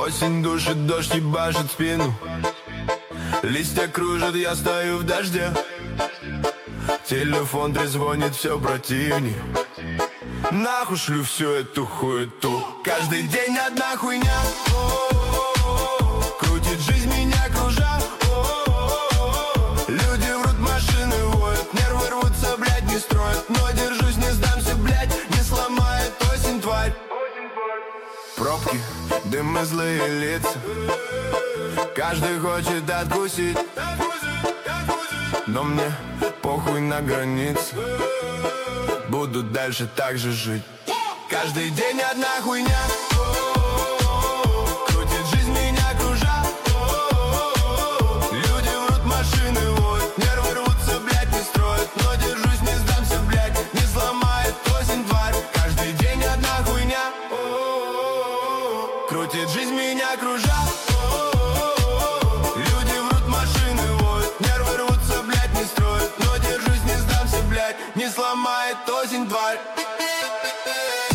Осень душит, дождь ебашит спину. Листья кружат, я стою в дожде. Телефон трезвонит все противней. Нахуй шлю всю эту хуету. Каждый день одна хуйня. Крутит жизнь меня кружа. Люди врут, машины воют. Нервы рвутся, блядь, не строят. Но держусь, не сдамся, блядь. Не сломает осень, тварь. Пробки, дым и злые лица. Каждый хочет откусить. Но мне похуй на границе. Буду дальше так же жить. Каждый день одна хуйня. Крутит жизнь меня кружа. Люди врут, машины воют. Нервы рвутся, блядь, не строят. Но держусь, не сдамся, блядь. Не сломает осень, тварь. Каждый день одна хуйня. Крутит жизнь меня кружа. Люди врут, машины воют. Нервы рвутся, блядь, не строят. Но держусь, не сдамся, блядь. Не сломает осень, тварь.